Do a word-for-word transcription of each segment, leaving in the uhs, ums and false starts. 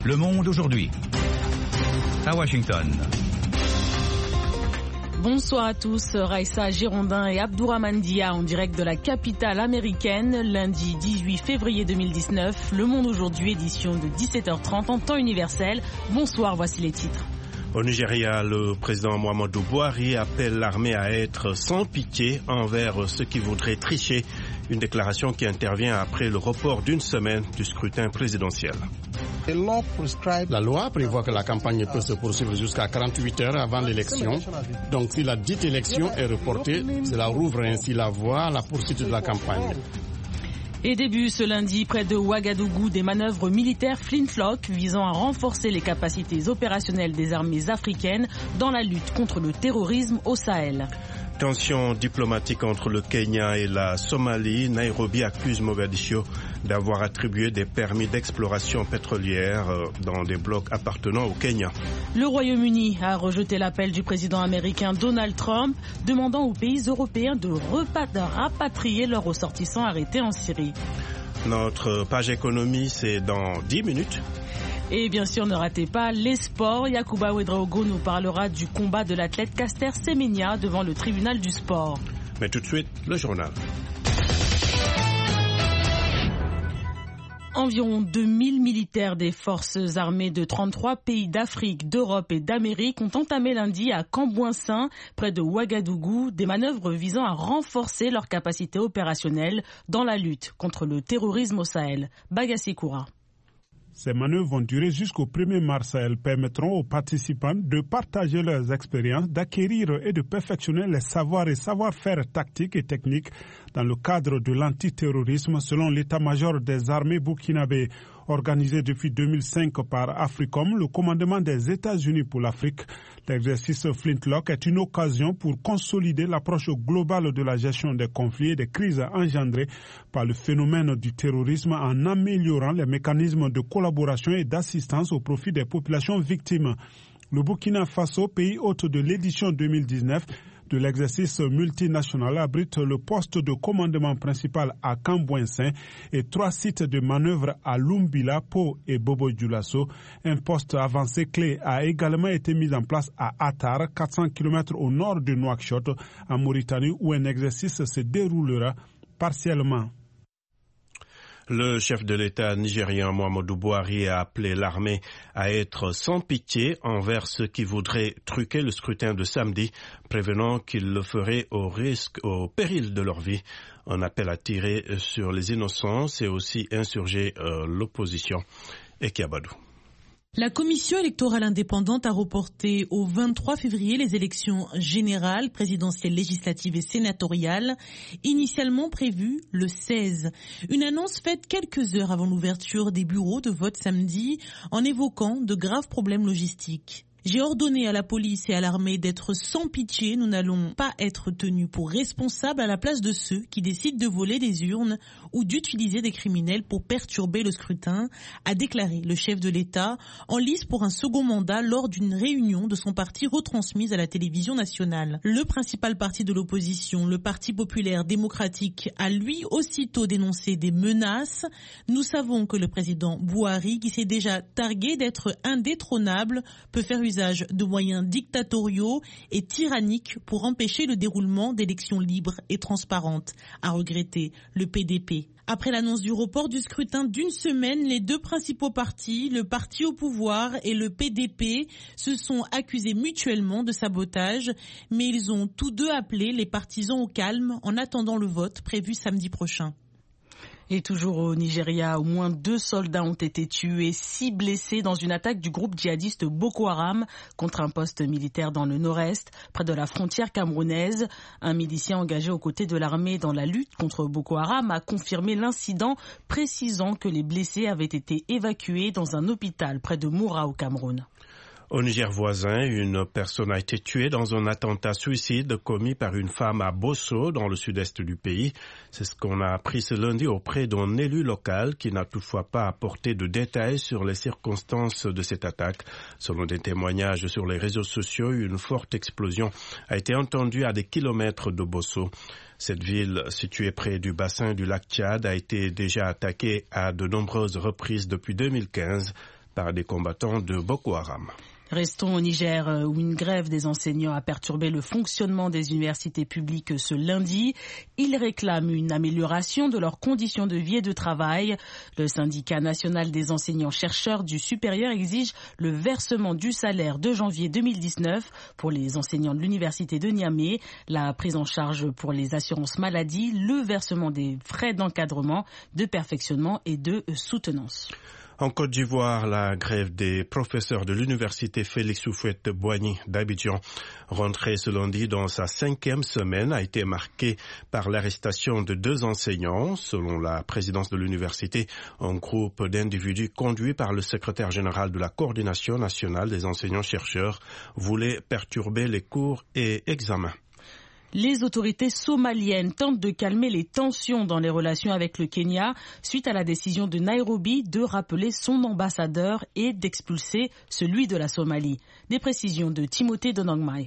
Le Monde aujourd'hui. À Washington. Bonsoir à tous, Raïssa Girondin et Abdourahmane Dia en direct de la capitale américaine, lundi dix-huit février deux mille dix-neuf. Le Monde aujourd'hui, édition de dix-sept heures trente en temps universel. Bonsoir, voici les titres. Au Nigeria, le président Muhammadu Buhari appelle l'armée à être sans pitié envers ceux qui voudraient tricher. Une déclaration qui intervient après le report d'une semaine du scrutin présidentiel. La loi prévoit que la campagne peut se poursuivre jusqu'à quarante-huit heures avant l'élection. Donc si la dite élection est reportée, cela rouvre ainsi la voie à la poursuite de la campagne. Et début ce lundi, près de Ouagadougou, des manœuvres militaires flintlock visant à renforcer les capacités opérationnelles des armées africaines dans la lutte contre le terrorisme au Sahel. Tension diplomatique entre le Kenya et la Somalie. Nairobi accuse Mogadiscio d'avoir attribué des permis d'exploration pétrolière dans des blocs appartenant au Kenya. Le Royaume-Uni a rejeté l'appel du président américain Donald Trump demandant aux pays européens de rapatrier leurs ressortissants arrêtés en Syrie. Notre page économie, c'est dans dix minutes. Et bien sûr, ne ratez pas les sports. Yacouba Ouedraogo nous parlera du combat de l'athlète Caster Semenya devant le tribunal du sport. Mais tout de suite, le journal. Environ deux mille militaires des forces armées de trente-trois pays d'Afrique, d'Europe et d'Amérique ont entamé lundi à Cambouinsin, près de Ouagadougou, des manœuvres visant à renforcer leurs capacités opérationnelles dans la lutte contre le terrorisme au Sahel. Bagassi Koura. Ces manœuvres vont durer jusqu'au premier mars. Elles permettront aux participants de partager leurs expériences, d'acquérir et de perfectionner les savoirs et savoir-faire tactiques et techniques dans le cadre de l'antiterrorisme selon l'état-major des armées burkinabé. Organisé depuis deux mille cinq par Africom, le commandement des États-Unis pour l'Afrique, l'exercice Flintlock est une occasion pour consolider l'approche globale de la gestion des conflits et des crises engendrées par le phénomène du terrorisme en améliorant les mécanismes de collaboration et d'assistance au profit des populations victimes. Le Burkina Faso, pays hôte de l'édition deux mille dix-neuf, de l'exercice multinational abrite le poste de commandement principal à Cambouinsin et trois sites de manœuvre à Lumbila, Po et Bobo-Dioulasso. Un poste avancé clé a également été mis en place à Attar, quatre cents kilomètres au nord de Nouakchott, en Mauritanie, où un exercice se déroulera partiellement. Le chef de l'État nigérian Muhammadu Buhari a appelé l'armée à être sans pitié envers ceux qui voudraient truquer le scrutin de samedi, prévenant qu'ils le feraient au risque, au péril de leur vie. Un appel à tirer sur les innocents et aussi insurger euh, l'opposition. Ekiabadou. La commission électorale indépendante a reporté au vingt-trois février les élections générales, présidentielles, législatives et sénatoriales, initialement prévues le seize. Une annonce faite quelques heures avant l'ouverture des bureaux de vote samedi en évoquant de graves problèmes logistiques. J'ai ordonné à la police et à l'armée d'être sans pitié. Nous n'allons pas être tenus pour responsables à la place de ceux qui décident de voler des urnes ou d'utiliser des criminels pour perturber le scrutin, a déclaré le chef de l'État en lice pour un second mandat lors d'une réunion de son parti retransmise à la télévision nationale. Le principal parti de l'opposition, le Parti populaire démocratique, a lui aussitôt dénoncé des menaces. Nous savons que le président Buhari, qui s'est déjà targué d'être indétrônable, peut faire usage de moyens dictatoriaux et tyranniques pour empêcher le déroulement d'élections libres et transparentes, a regretté le P D P. Après l'annonce du report du scrutin d'une semaine, les deux principaux partis, le parti au pouvoir et le P D P, se sont accusés mutuellement de sabotage, mais ils ont tous deux appelé les partisans au calme en attendant le vote prévu samedi prochain. Et toujours au Nigeria, au moins deux soldats ont été tués, six blessés dans une attaque du groupe djihadiste Boko Haram contre un poste militaire dans le nord-est, près de la frontière camerounaise. Un milicien engagé aux côtés de l'armée dans la lutte contre Boko Haram a confirmé l'incident, précisant que les blessés avaient été évacués dans un hôpital près de Moura au Cameroun. Au Niger voisin, une personne a été tuée dans un attentat suicide commis par une femme à Bosso, dans le sud-est du pays. C'est ce qu'on a appris ce lundi auprès d'un élu local qui n'a toutefois pas apporté de détails sur les circonstances de cette attaque. Selon des témoignages sur les réseaux sociaux, une forte explosion a été entendue à des kilomètres de Bosso. Cette ville, située près du bassin du lac Tchad, a été déjà attaquée à de nombreuses reprises depuis deux mille quinze. par des combattants de Boko Haram. Restons au Niger où une grève des enseignants a perturbé le fonctionnement des universités publiques ce lundi. Ils réclament une amélioration de leurs conditions de vie et de travail. Le syndicat national des enseignants-chercheurs du supérieur exige le versement du salaire de janvier deux mille dix-neuf pour les enseignants de l'université de Niamey, la prise en charge pour les assurances maladie, le versement des frais d'encadrement, de perfectionnement et de soutenance. En Côte d'Ivoire, la grève des professeurs de l'université Félix Houphouët-Boigny d'Abidjan, rentrée ce lundi dans sa cinquième semaine, a été marquée par l'arrestation de deux enseignants. Selon la présidence de l'université, un groupe d'individus conduit par le secrétaire général de la coordination nationale des enseignants-chercheurs voulait perturber les cours et examens. Les autorités somaliennes tentent de calmer les tensions dans les relations avec le Kenya suite à la décision de Nairobi de rappeler son ambassadeur et d'expulser celui de la Somalie. Des précisions de Timothée Donongmai.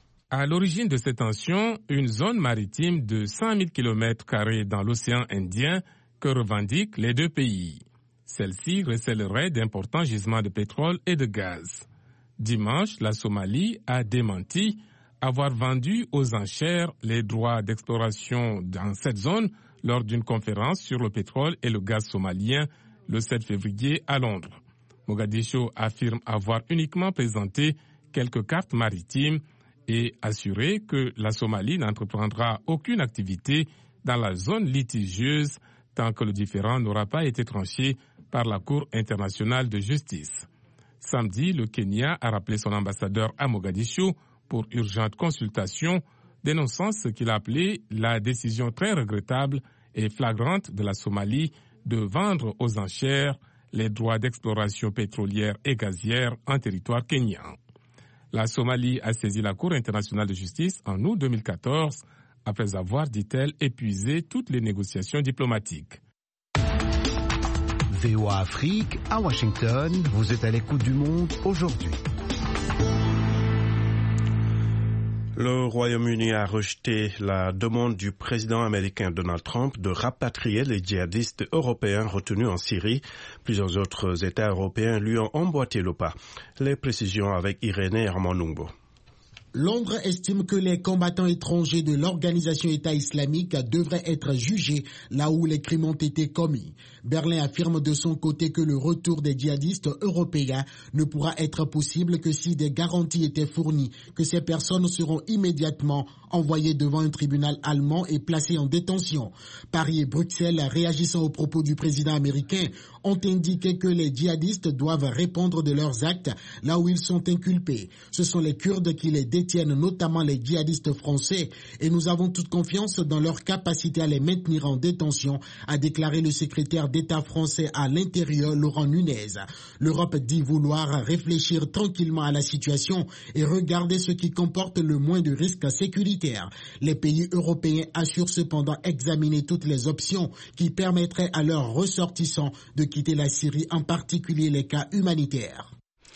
À l'origine de ces tensions, une zone maritime de cent mille kilomètres carrés dans l'océan Indien que revendiquent les deux pays. Celle-ci recèlerait d'importants gisements de pétrole et de gaz. Dimanche, la Somalie a démenti avoir vendu aux enchères les droits d'exploration dans cette zone lors d'une conférence sur le pétrole et le gaz somalien le sept février à Londres. Mogadiscio affirme avoir uniquement présenté quelques cartes maritimes et assuré que la Somalie n'entreprendra aucune activité dans la zone litigieuse tant que le différend n'aura pas été tranché par la Cour internationale de justice. Samedi, le Kenya a rappelé son ambassadeur à Mogadiscio pour urgente consultation, dénonçant ce qu'il a appelé la décision très regrettable et flagrante de la Somalie de vendre aux enchères les droits d'exploration pétrolière et gazière en territoire kenyan. La Somalie a saisi la Cour internationale de justice en août deux mille quatorze, après avoir, dit-elle, épuisé toutes les négociations diplomatiques. V O A Afrique, à Washington, vous êtes à l'écoute du monde aujourd'hui. Le Royaume-Uni a rejeté la demande du président américain Donald Trump de rapatrier les djihadistes européens retenus en Syrie. Plusieurs autres États européens lui ont emboîté le pas. Les précisions avec Irénée Hermanumbo. Londres estime que les combattants étrangers de l'organisation État islamique devraient être jugés là où les crimes ont été commis. Berlin affirme de son côté que le retour des djihadistes européens ne pourra être possible que si des garanties étaient fournies que ces personnes seront immédiatement envoyées devant un tribunal allemand et placées en détention. Paris et Bruxelles, réagissant aux propos du président américain, ont indiqué que les djihadistes doivent répondre de leurs actes là où ils sont inculpés. Ce sont les Kurdes qui les détiennent, notamment les djihadistes français, et nous avons toute confiance dans leur capacité à les maintenir en détention, a déclaré le secrétaire d'État français à l'Intérieur, Laurent Nunez. L'Europe dit vouloir réfléchir tranquillement à la situation et regarder ce qui comporte le moins de risques sécuritaires. Les pays européens assurent cependant examiner toutes les options qui permettraient à leurs ressortissants de quitter la Syrie, en particulier les cas humanitaires.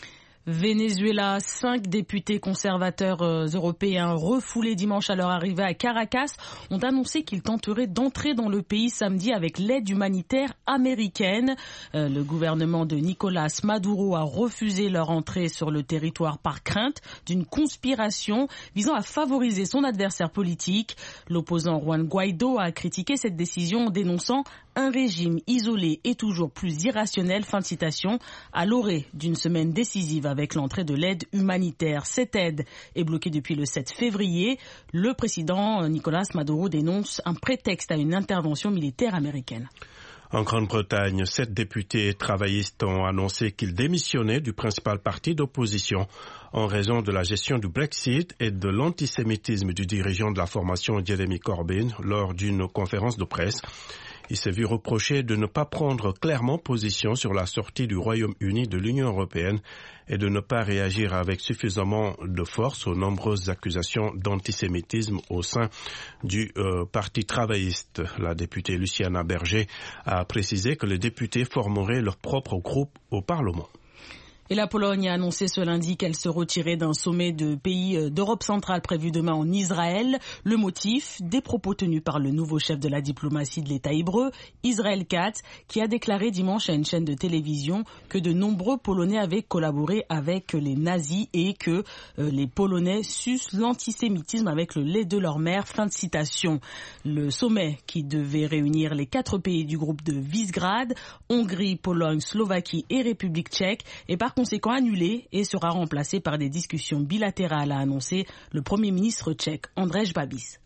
Venezuela, cinq députés conservateurs euh, européens refoulés dimanche à leur arrivée à Caracas ont annoncé qu'ils tenteraient d'entrer dans le pays samedi avec l'aide humanitaire américaine. Euh, le gouvernement de Nicolás Maduro a refusé leur entrée sur le territoire par crainte d'une conspiration visant à favoriser son adversaire politique. L'opposant Juan Guaido a critiqué cette décision en dénonçant un régime isolé et toujours plus irrationnel, fin de citation, à l'orée d'une semaine décisive avec l'entrée de l'aide humanitaire. Cette aide est bloquée depuis le sept février. Le président Nicolás Maduro dénonce un prétexte à une intervention militaire américaine. En Grande-Bretagne, sept députés travaillistes ont annoncé qu'ils démissionnaient du principal parti d'opposition en raison de la gestion du Brexit et de l'antisémitisme du dirigeant de la formation Jeremy Corbyn lors d'une conférence de presse. Il s'est vu reprocher de ne pas prendre clairement position sur la sortie du Royaume-Uni de l'Union européenne et de ne pas réagir avec suffisamment de force aux nombreuses accusations d'antisémitisme au sein du euh, Parti travailliste. La députée Luciana Berger a précisé que les députés formeraient leur propre groupe au Parlement. Et la Pologne a annoncé ce lundi qu'elle se retirait d'un sommet de pays d'Europe centrale prévu demain en Israël. Le motif, des propos tenus par le nouveau chef de la diplomatie de l'État hébreu, Israël Katz, qui a déclaré dimanche à une chaîne de télévision que de nombreux Polonais avaient collaboré avec les nazis et que euh, les Polonais sucent l'antisémitisme avec le lait de leur mère. Fin de citation. Le sommet qui devait réunir les quatre pays du groupe de Visegrad, Hongrie, Pologne, Slovaquie et République tchèque, est par conséquent annulé et sera remplacé par des discussions bilatérales, a annoncé le Premier ministre tchèque Andrej Babis.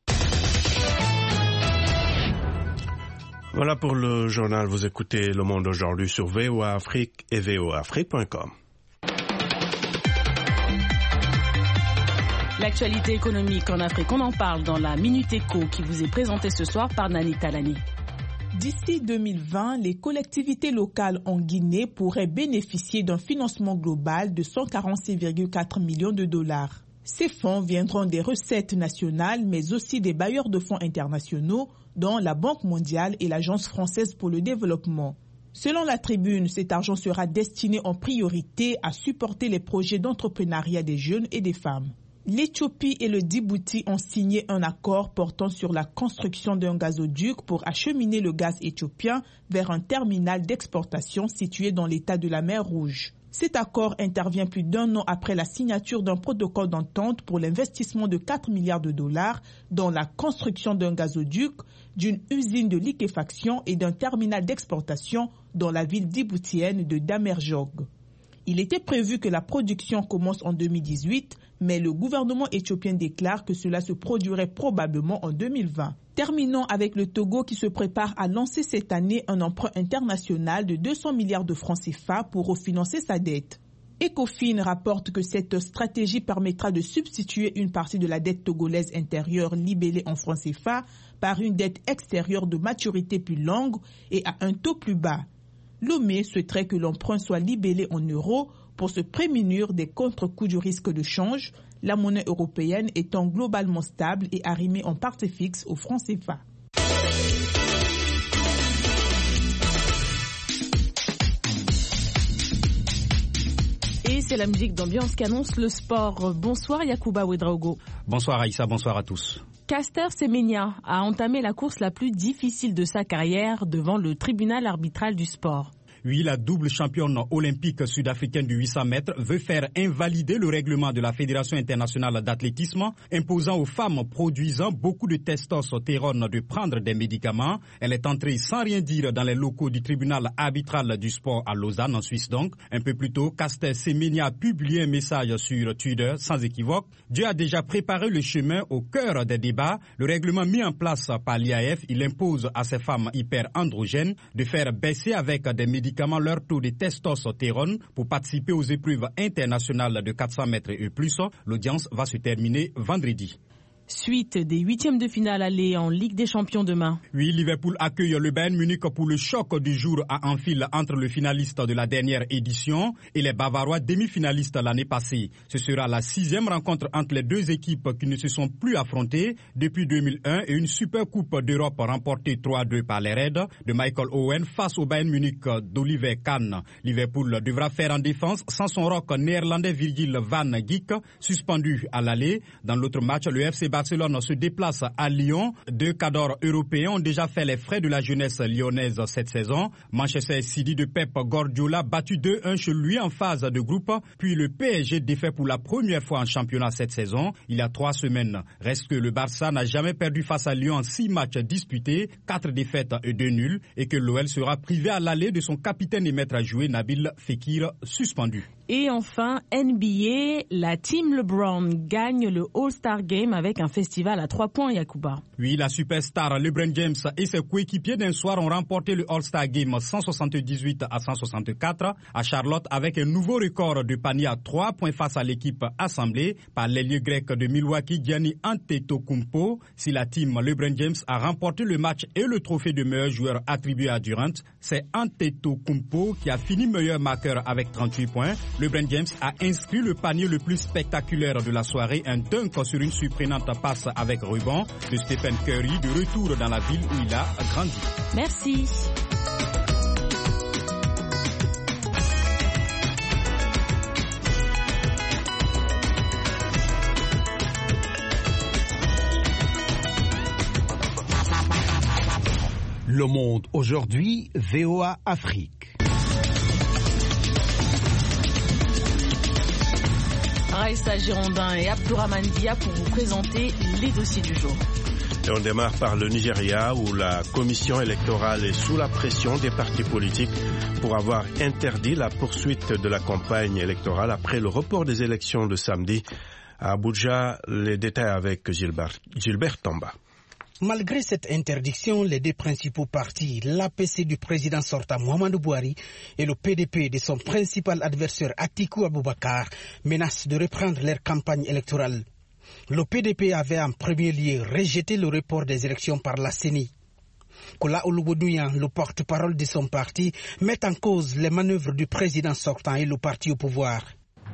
Voilà pour le journal. Vous écoutez Le Monde aujourd'hui sur V O A Afrique et V O A Afrique point com. L'actualité économique en Afrique, on en parle dans la Minute Éco qui vous est présentée ce soir par Nani Talani. D'ici deux mille vingt, les collectivités locales en Guinée pourraient bénéficier d'un financement global de cent quarante-six virgule quatre millions de dollars. Ces fonds viendront des recettes nationales, mais aussi des bailleurs de fonds internationaux, dont la Banque mondiale et l'Agence française pour le développement. Selon la Tribune, cet argent sera destiné en priorité à supporter les projets d'entrepreneuriat des jeunes et des femmes. L'Éthiopie et le Djibouti ont signé un accord portant sur la construction d'un gazoduc pour acheminer le gaz éthiopien vers un terminal d'exportation situé dans l'état de la mer Rouge. Cet accord intervient plus d'un an après la signature d'un protocole d'entente pour l'investissement de quatre milliards de dollars dans la construction d'un gazoduc, d'une usine de liquéfaction et d'un terminal d'exportation dans la ville djiboutienne de Damerjog. Il était prévu que la production commence en deux mille dix-huit, mais le gouvernement éthiopien déclare que cela se produirait probablement en deux mille vingt. Terminons avec le Togo qui se prépare à lancer cette année un emprunt international de deux cents milliards de francs C F A pour refinancer sa dette. Ecofin rapporte que cette stratégie permettra de substituer une partie de la dette togolaise intérieure libellée en francs C F A par une dette extérieure de maturité plus longue et à un taux plus bas. Lomé souhaiterait que l'emprunt soit libellé en euros pour se prémunir des contre-coups du risque de change, la monnaie européenne étant globalement stable et arrimée en partie fixe au franc C F A. Et c'est la musique d'ambiance qu'annonce le sport. Bonsoir Yacouba Ouedraogo. Bonsoir Aïssa, bonsoir à tous. Caster Semenya a entamé la course la plus difficile de sa carrière devant le tribunal arbitral du sport. Oui, la double championne olympique sud-africaine du huit cents mètres veut faire invalider le règlement de la Fédération internationale d'athlétisme imposant aux femmes produisant beaucoup de testostérone de prendre des médicaments. Elle est entrée sans rien dire dans les locaux du tribunal arbitral du sport à Lausanne, en Suisse donc. Un peu plus tôt, Caster Semenya a publié un message sur Twitter sans équivoque. Dieu a déjà préparé le chemin au cœur des débats. Le règlement mis en place par l'I A F, il impose à ces femmes hyper-androgènes de faire baisser avec des médicaments leur taux de testostérone pour participer aux épreuves internationales de quatre cents mètres et plus. L'audience va se terminer vendredi. Suite des huitièmes de finale aller en Ligue des Champions demain. Oui, Liverpool accueille le Bayern Munich pour le choc du jour à Anfield entre le finaliste de la dernière édition et les Bavarois demi-finalistes l'année passée. Ce sera la sixième rencontre entre les deux équipes qui ne se sont plus affrontées depuis deux mille un et une super coupe d'Europe remportée trois à deux par les Reds de Michael Owen face au Bayern Munich d'Oliver Kahn. Liverpool devra faire en défense sans son rock néerlandais Virgil van Dijk suspendu à l'aller. Dans l'autre match, le F C Barcelone se déplace à Lyon. Deux cadors européens ont déjà fait les frais de la jeunesse lyonnaise cette saison. Manchester City de Pep Guardiola battu deux un chez lui en phase de groupe. Puis le P S G défait pour la première fois en championnat cette saison, il y a trois semaines. Reste que le Barça n'a jamais perdu face à Lyon en six matchs disputés, quatre défaites et deux nuls, et que l'O L sera privé à l'aller de son capitaine et maître à jouer Nabil Fekir, suspendu. Et enfin, N B A, la team LeBron gagne le All-Star Game avec un festival à trois points, Yacouba. Oui, la superstar LeBron James et ses coéquipiers d'un soir ont remporté le All-Star Game cent soixante-dix-huit à cent soixante-quatre à Charlotte avec un nouveau record de panier à trois points face à l'équipe assemblée par l'ailier grec de Milwaukee, Giannis Antetokounmpo. Si la team LeBron James a remporté le match et le trophée de meilleur joueur attribué à Durant, c'est Antetokounmpo qui a fini meilleur marqueur avec trente-huit points. LeBron James a inscrit le panier le plus spectaculaire de la soirée, un dunk sur une surprenante passe avec ruban de Stephen Curry, de retour dans la ville où il a grandi. Merci. Le Monde aujourd'hui, V O A Afrique. Raïssa Girondin et Abdourahmane Dia pour vous présenter les dossiers du jour. Et on démarre par le Nigeria où la commission électorale est sous la pression des partis politiques pour avoir interdit la poursuite de la campagne électorale après le report des élections de samedi. À Abuja, les détails avec Gilbert, Gilbert Tamba. Malgré cette interdiction, les deux principaux partis, l'A P C du président sortant Muhammadu Buhari et le P D P de son principal adversaire Atiku Abubakar, menacent de reprendre leur campagne électorale. Le P D P avait en premier lieu rejeté le report des élections par la C E N I. Kola Olugodouyan, le porte-parole de son parti, met en cause les manœuvres du président sortant et le parti au pouvoir.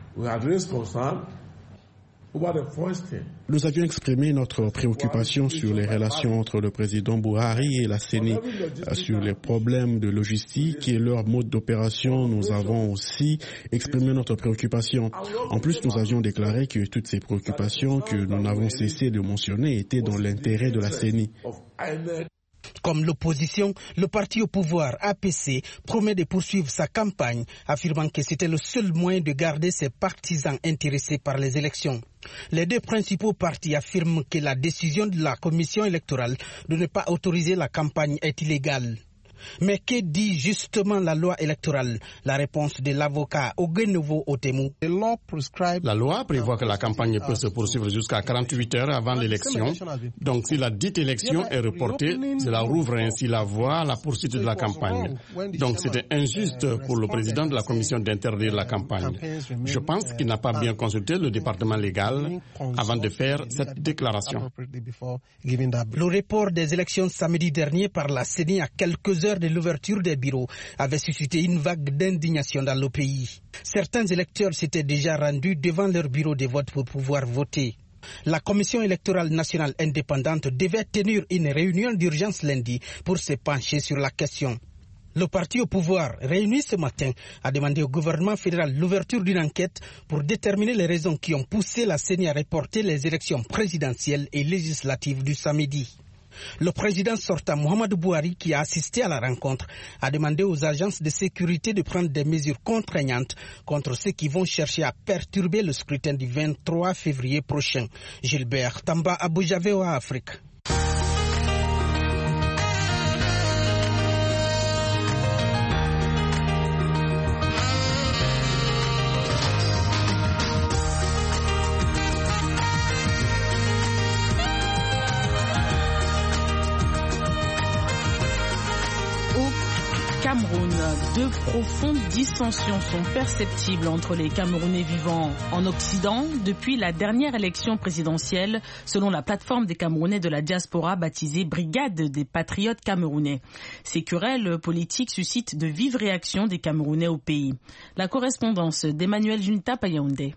Nous avions exprimé notre préoccupation sur les relations entre le président Buhari et la C E N I, sur les problèmes de logistique et leur mode d'opération. Nous avons aussi exprimé notre préoccupation. En plus, nous avions déclaré que toutes ces préoccupations que nous n'avons cessé de mentionner étaient dans l'intérêt de la C E N I. Comme l'opposition, le parti au pouvoir A P C promet de poursuivre sa campagne, affirmant que c'était le seul moyen de garder ses partisans intéressés par les élections. Les deux principaux partis affirment que la décision de la commission électorale de ne pas autoriser la campagne est illégale. Mais que dit justement la loi électorale? La réponse de l'avocat Ogenovo Otemu. La loi prévoit que la campagne peut se poursuivre jusqu'à quarante-huit heures avant l'élection. Donc si la dite élection est reportée, cela rouvre ainsi la voie à la poursuite de la campagne. Donc c'était injuste pour le président de la commission d'interdire la campagne. Je pense qu'il n'a pas bien consulté le département légal avant de faire cette déclaration. Le report des élections samedi dernier par la C E N I à quelques heures de l'ouverture des bureaux avait suscité une vague d'indignation dans le pays. Certains électeurs s'étaient déjà rendus devant leur bureau de vote pour pouvoir voter. La Commission électorale nationale indépendante devait tenir une réunion d'urgence lundi pour se pencher sur la question. Le parti au pouvoir, réuni ce matin, a demandé au gouvernement fédéral l'ouverture d'une enquête pour déterminer les raisons qui ont poussé la C E N I à reporter les élections présidentielles et législatives du samedi. Le président sortant Muhammadu Buhari, qui a assisté à la rencontre, a demandé aux agences de sécurité de prendre des mesures contraignantes contre ceux qui vont chercher à perturber le scrutin du vingt-trois février prochain. Gilbert Tamba, Abuja, V O A Afrique. Cameroun, de profondes dissensions sont perceptibles entre les Camerounais vivant en Occident depuis la dernière élection présidentielle, selon la plateforme des Camerounais de la diaspora baptisée Brigade des Patriotes Camerounais. Ces querelles politiques suscitent de vives réactions des Camerounais au pays. La correspondance d'Emmanuel Junta Payaoundé.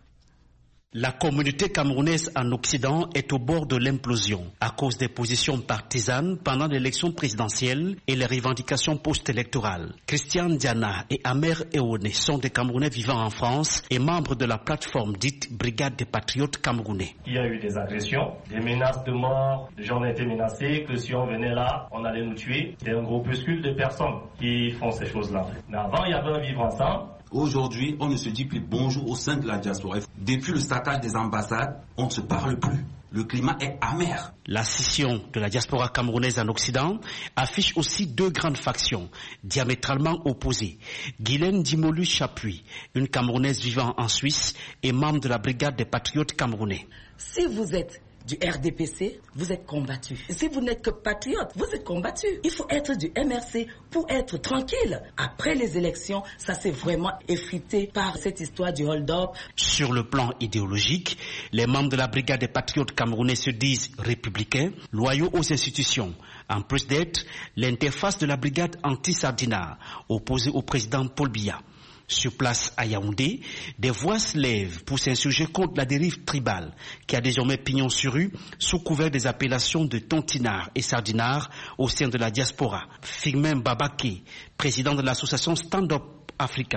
La communauté camerounaise en Occident est au bord de l'implosion à cause des positions partisanes pendant l'élection présidentielle et les revendications post-électorales. Christian Diana et Amer Eone sont des Camerounais vivant en France et membres de la plateforme dite Brigade des Patriotes Camerounais. Il y a eu des agressions, des menaces de mort, les gens ont été menacés que si on venait là, on allait nous tuer. C'est un groupuscule de personnes qui font ces choses-là. Mais avant, il y avait un vivre ensemble. Aujourd'hui, on ne se dit plus bonjour au sein de la diaspora. Depuis le statage des ambassades, on ne se parle plus. Le climat est amer. La scission de la diaspora camerounaise en Occident affiche aussi deux grandes factions diamétralement opposées. Guylaine Dimolu Chapuis, une Camerounaise vivant en Suisse et membre de la Brigade des Patriotes Camerounais. Si vous êtes du R D P C, vous êtes combattu. Si vous n'êtes que patriote, vous êtes combattu. Il faut être du M R C pour être tranquille. Après les élections, ça s'est vraiment effrité par cette histoire du hold-up. Sur le plan idéologique, les membres de la Brigade des Patriotes Camerounais se disent républicains, loyaux aux institutions. En plus d'être l'interface de la brigade anti-Sardina, opposée au président Paul Biya. Sur place à Yaoundé, des voix se lèvent pour s'insurger contre la dérive tribale qui a désormais pignon sur rue sous couvert des appellations de tontinard et sardinard au sein de la diaspora. Firmin Babaké, président de l'association Stand Up Africa,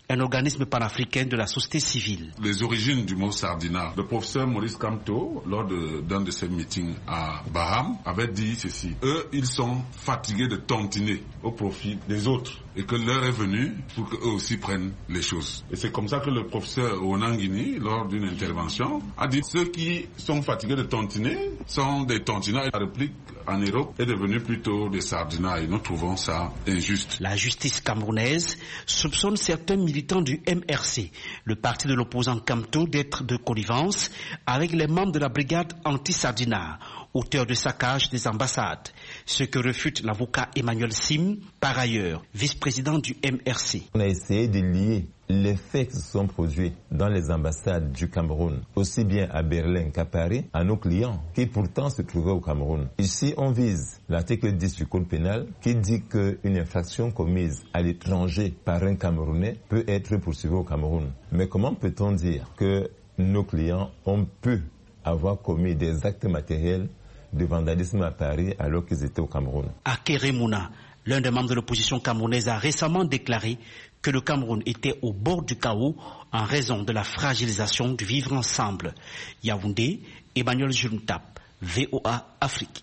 un organisme panafricain de la société civile. Les origines du mot sardinat, le professeur Maurice Kamto, lors de, d'un de ses meetings à Baham, avait dit ceci. Eux, ils sont fatigués de tontiner au profit des autres et que l'heure est venue pour qu'eux aussi prennent les choses. Et c'est comme ça que le professeur Onangini, lors d'une intervention, a dit ceux qui sont fatigués de tontiner sont des tontinats. La réplique en Europe est devenue plutôt des sardinats et nous trouvons ça injuste. La justice camerounaise soupçonne certains militants du M R C, le parti de l'opposant Kamto, d'être de connivence avec les membres de la brigade anti-sardinat, auteur de saccage des ambassades, ce que refute l'avocat Emmanuel Sim, par ailleurs vice-président du M R C. On a essayé de lier les faits qui se sont produits dans les ambassades du Cameroun, aussi bien à Berlin qu'à Paris, à nos clients qui pourtant se trouvaient au Cameroun. Ici, on vise l'article dix du Code pénal qui dit qu'une infraction commise à l'étranger par un Camerounais peut être poursuivie au Cameroun. Mais comment peut-on dire que nos clients ont pu avoir commis des actes matériels de vandalisme à Paris alors qu'ils étaient au Cameroun? Akere Mouna, l'un des membres de l'opposition camerounaise, a récemment déclaré que le Cameroun était au bord du chaos en raison de la fragilisation du vivre ensemble. Yaoundé, Emmanuel Juntap, V O A Afrique.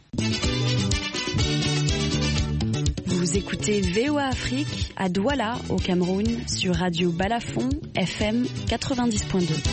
Vous écoutez V O A Afrique à Douala, au Cameroun, sur Radio Balafon, F M quatre-vingt-dix point deux.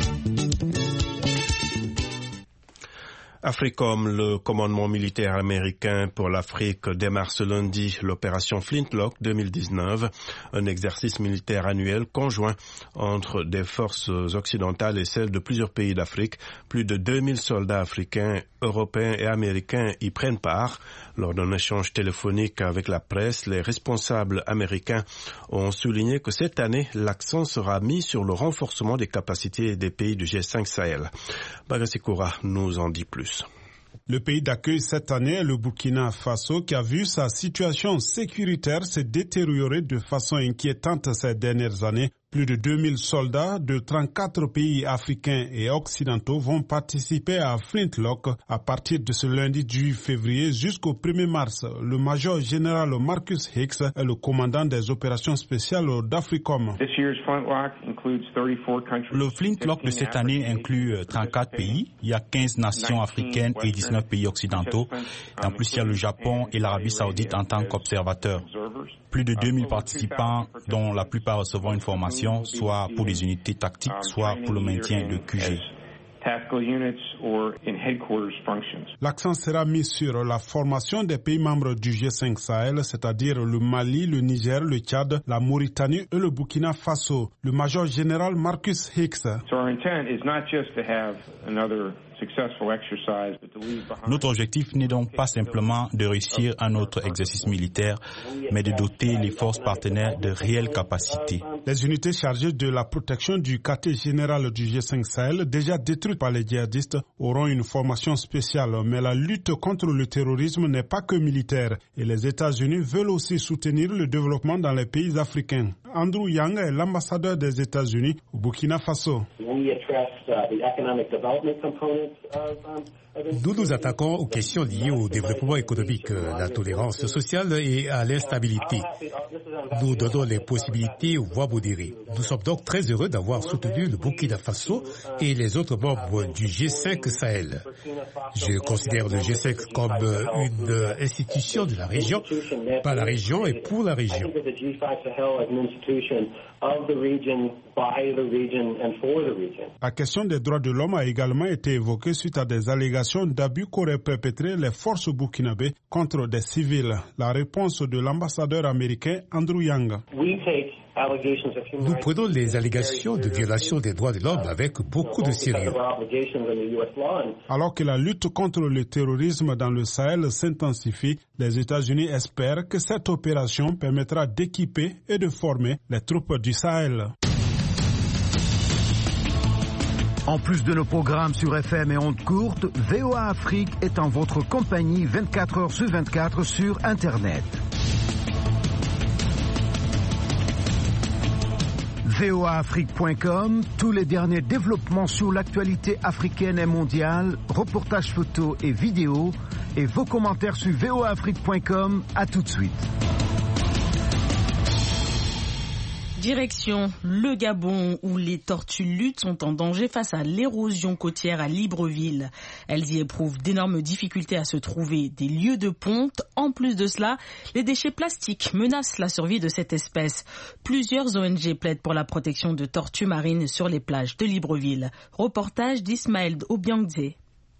AFRICOM, le commandement militaire américain pour l'Afrique, démarre ce lundi l'opération Flintlock deux mille dix-neuf, un exercice militaire annuel conjoint entre des forces occidentales et celles de plusieurs pays d'Afrique. Plus de deux mille soldats africains, européens et américains y prennent part. Lors d'un échange téléphonique avec la presse, les responsables américains ont souligné que cette année, l'accent sera mis sur le renforcement des capacités des pays du G cinq Sahel. Bagasikura nous en dit plus. Le pays d'accueil cette année est le Burkina Faso qui a vu sa situation sécuritaire se détériorer de façon inquiétante ces dernières années. Plus de deux mille soldats de trente-quatre pays africains et occidentaux vont participer à Flintlock à partir de ce lundi dix-huit février jusqu'au premier mars. Le major général Marcus Hicks est le commandant des opérations spéciales d'AFRICOM. Le Flintlock de cette année inclut trente-quatre pays. Il y a quinze nations africaines et dix-neuf pays occidentaux. En plus, il y a le Japon et l'Arabie Saoudite en tant qu'observateurs. Plus de deux mille participants, dont la plupart recevront une formation, soit pour les unités tactiques, soit pour le maintien de Q G. L'accent sera mis sur la formation des pays membres du G cinq Sahel, c'est-à-dire le Mali, le Niger, le Tchad, la Mauritanie et le Burkina Faso. Le major général Marcus Hicks. Notre objectif n'est donc pas simplement de réussir un autre exercice militaire, mais de doter les forces partenaires de réelles capacités. Les unités chargées de la protection du quartier général du G cinq Sahel, déjà détruites par les djihadistes, auront une formation spéciale. Mais la lutte contre le terrorisme n'est pas que militaire et les États-Unis veulent aussi soutenir le développement dans les pays africains. Andrew Yang est l'ambassadeur des États-Unis au Burkina Faso. Nous nous attaquons aux questions liées au développement économique, la tolérance sociale et à l'instabilité. Nous donnons les possibilités aux voies modérées. Nous sommes donc très heureux d'avoir soutenu le Burkina Faso et les autres membres du G cinq Sahel. Je considère le G cinq comme une institution de la région, par la région et pour la région. La question des droits de l'homme a également été évoquée suite à des allégations d'abus qu'auraient perpétrés les forces burkinabées contre des civils. La réponse de l'ambassadeur américain Andrew Yang. Nous prenons les allégations de violation des droits de l'homme avec beaucoup de sérieux. Alors que la lutte contre le terrorisme dans le Sahel s'intensifie, les États-Unis espèrent que cette opération permettra d'équiper et de former les troupes du Sahel. En plus de nos programmes sur F M et ondes courtes, V O A Afrique est en votre compagnie vingt-quatre heures sur vingt-quatre sur Internet. V O A Afrique point com, tous les derniers développements sur l'actualité africaine et mondiale, reportages photos et vidéos, et vos commentaires sur V O A Afrique point com. À tout de suite. Direction le Gabon où les tortues luttes sont en danger face à l'érosion côtière à Libreville. Elles y éprouvent d'énormes difficultés à se trouver des lieux de ponte. En plus de cela, les déchets plastiques menacent la survie de cette espèce. Plusieurs O N G plaident pour la protection de tortues marines sur les plages de Libreville. Reportage d'Ismaël Obiangze.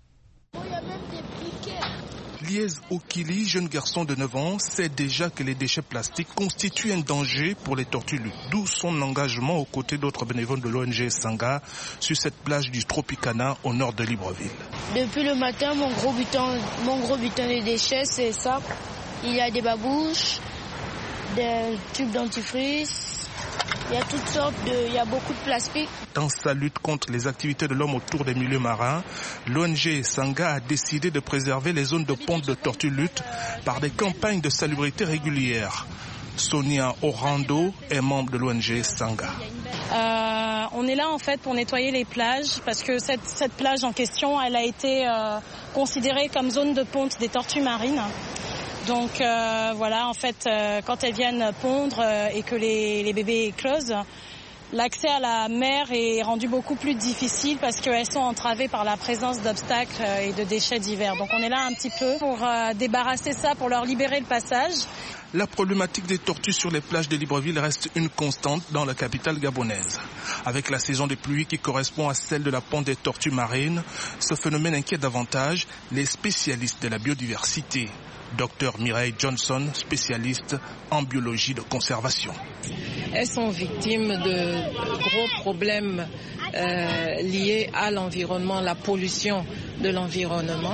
Liez Okili, jeune garçon de neuf ans, sait déjà que les déchets plastiques constituent un danger pour les tortues luttes, d'où son engagement aux côtés d'autres bénévoles de l'O N G Sanga sur cette plage du Tropicana au nord de Libreville. Depuis le matin, mon gros butin, mon gros butin de déchets, c'est ça. Il y a des babouches, des tubes dentifrice. Il y a toutes sortes de, il y a beaucoup de plastique. Dans sa lutte contre les activités de l'homme autour des milieux marins, l'O N G Sanga a décidé de préserver les zones de ponte de tortues luttes par des campagnes de salubrité régulières. Sonia Orando est membre de l'O N G Sanga. Euh, on est là en fait pour nettoyer les plages parce que cette, cette plage en question, elle a été euh, considérée comme zone de ponte des tortues marines. Donc euh, voilà, en fait, euh, quand elles viennent pondre euh, et que les, les bébés éclosent, l'accès à la mer est rendu beaucoup plus difficile parce qu'elles sont entravées par la présence d'obstacles euh, et de déchets divers. Donc on est là un petit peu pour euh, débarrasser ça, pour leur libérer le passage. La problématique des tortues sur les plages de Libreville reste une constante dans la capitale gabonaise. Avec la saison des pluies qui correspond à celle de la ponte des tortues marines, ce phénomène inquiète davantage les spécialistes de la biodiversité. Docteur Mireille Johnson, spécialiste en biologie de conservation. Elles sont victimes de gros problèmes euh, liés à l'environnement, la pollution de l'environnement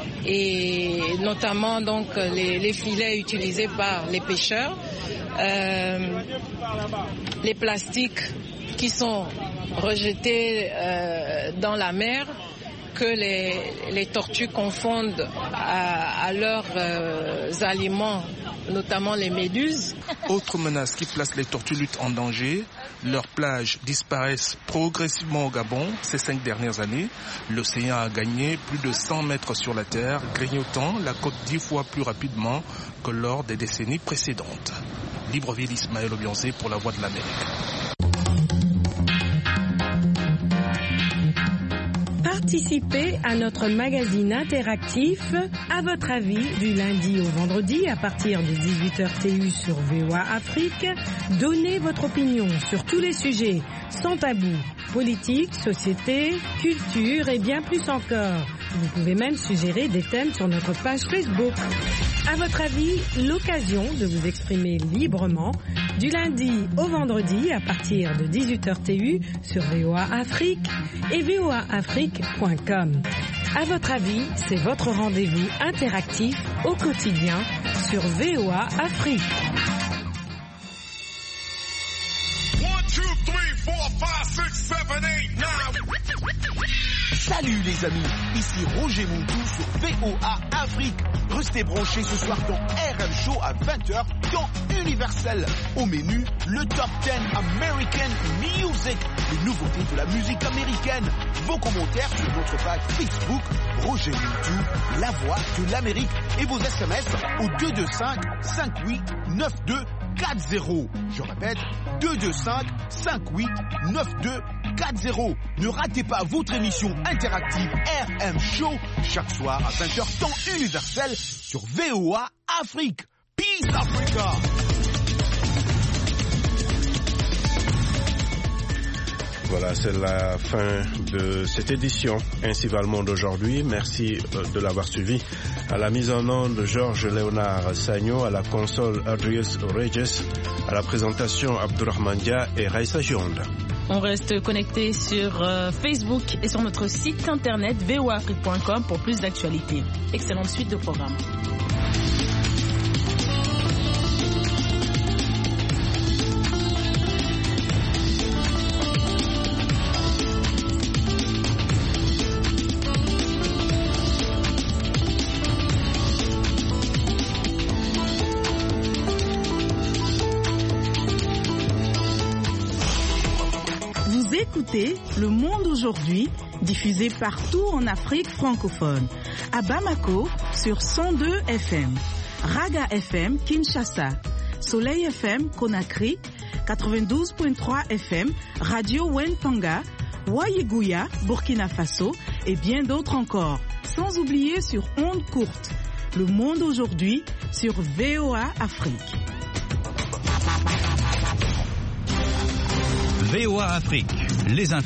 et notamment donc les, les filets utilisés par les pêcheurs, euh, les plastiques qui sont rejetés euh, dans la mer, que les, les tortues confondent à, à leurs euh, aliments, notamment les méduses. Autre menace qui place les tortues luttes en danger, leurs plages disparaissent progressivement au Gabon ces cinq dernières années. L'océan a gagné plus de cent mètres sur la terre, grignotant la côte dix fois plus rapidement que lors des décennies précédentes. Libreville, Ismaël Obiangze pour la Voix de l'Amérique. Participez à notre magazine interactif À votre avis du lundi au vendredi à partir de dix-huit heures T U sur V O A Afrique. Donnez votre opinion sur tous les sujets sans tabou, politique, société, culture et bien plus encore. Vous pouvez même suggérer des thèmes sur notre page Facebook. À votre avis, l'occasion de vous exprimer librement du lundi au vendredi à partir de dix-huit heures T U sur V O A Afrique et V O A Afrique point com. À votre avis, c'est votre rendez-vous interactif au quotidien sur V O A Afrique. Salut les amis, ici Roger Moundou sur V O A Afrique. Restez branchés ce soir dans R M Show à vingt heures dans Universel. Au menu, le Top dix American Music, les nouveautés de la musique américaine. Vos commentaires sur notre page Facebook, Roger Moundou, la voix de l'Amérique. Et vos S M S au deux deux cinq, cinq huit neuf deux quatre zéro. Je répète, deux deux cinq, cinq huit neuf deux quatre zéro. Ne ratez pas votre émission interactive R M Show chaque soir à vingt heures temps universel sur V O A Afrique. Peace Africa. Voilà, c'est la fin de cette édition. Ainsi va le monde aujourd'hui. Merci de l'avoir suivi. À la mise en onde, Georges Léonard Sagno, à la console, Adrius Regis, à la présentation, Abdurrahman Dia et Raissa Gionda. On reste connecté sur euh, Facebook et sur notre site internet V O A Afrique point com pour plus d'actualités. Excellente suite de programme. Écoutez Le Monde aujourd'hui, diffusé partout en Afrique francophone. À Bamako, sur cent deux F M. Raga F M, Kinshasa. Soleil F M, Conakry. quatre-vingt-douze virgule trois F M, Radio Wentanga, Wayeguya, Burkina Faso et bien d'autres encore. Sans oublier sur ondes courtes. Le monde aujourd'hui sur V O A Afrique. V O A Afrique, les